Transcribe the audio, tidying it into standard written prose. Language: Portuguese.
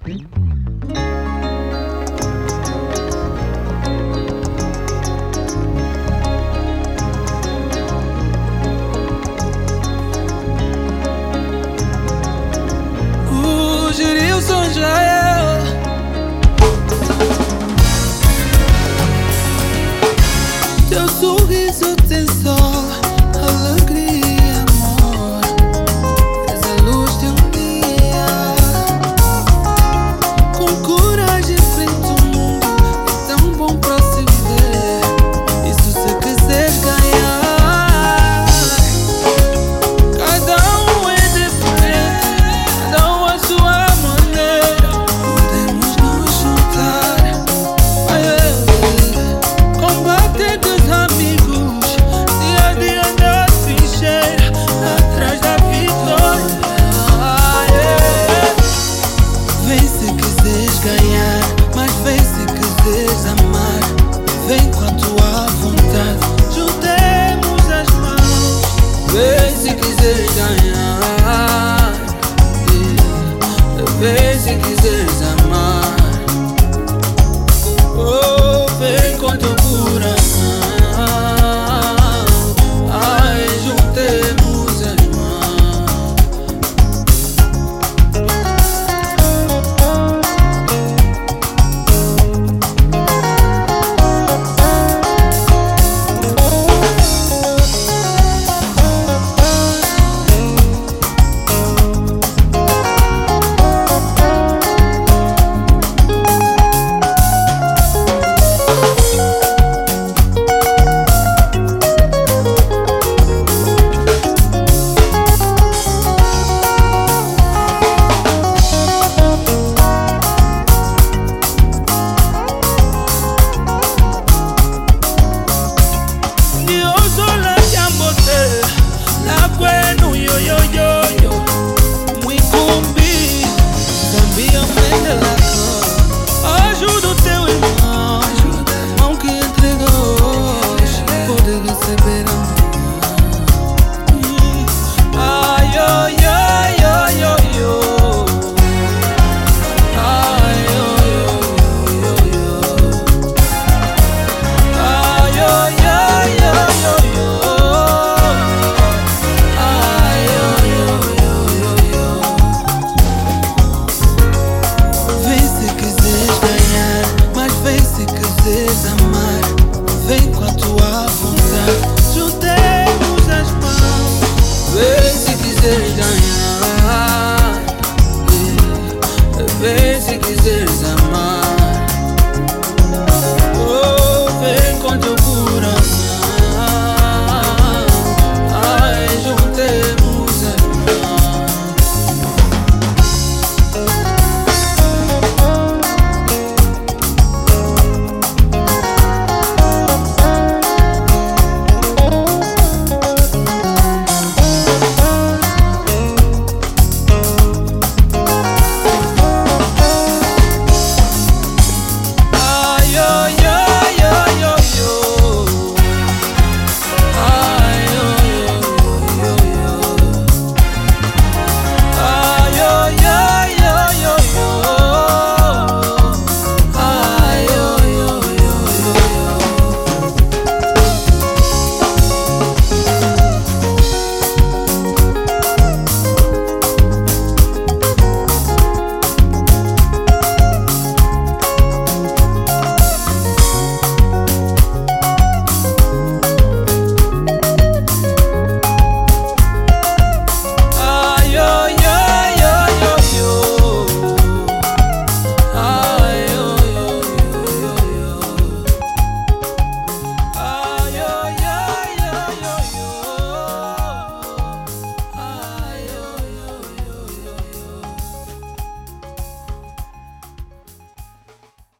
O Gerilson já é. Teu sorriso tem sol, alegria e amor. És a luz de um dia. Com coragem frente ao mundo, é tão bom pra se viver. Isso se quiseres ganhar. Cada um é diferente, cada um a sua maneira. Podemos nos juntar. Combater dos amigos, dia a dia na trincheira, atrás da vitória. Vem se quiseres ganhar, mas vem se quiseres amar. Vem com a tua vontade, juntemos as mãos. Vem se quiseres ganhar, vem se quiseres